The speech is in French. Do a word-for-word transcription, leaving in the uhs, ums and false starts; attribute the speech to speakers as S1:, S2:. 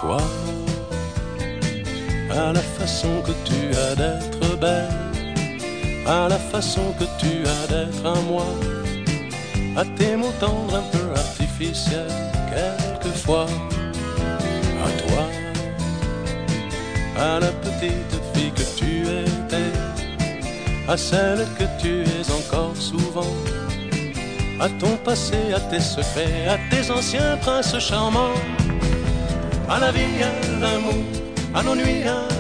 S1: toi, à la façon que tu as d'être belle, à la façon que tu as d'être à moi, à tes mots tendres un peu artificiels quelquefois, à toi, à la petite fille que tu étais, à celle que tu es encore souvent, à ton passé, à tes secrets, à tes anciens princes charmants, à la vie, à l'amour, à nos nuits, à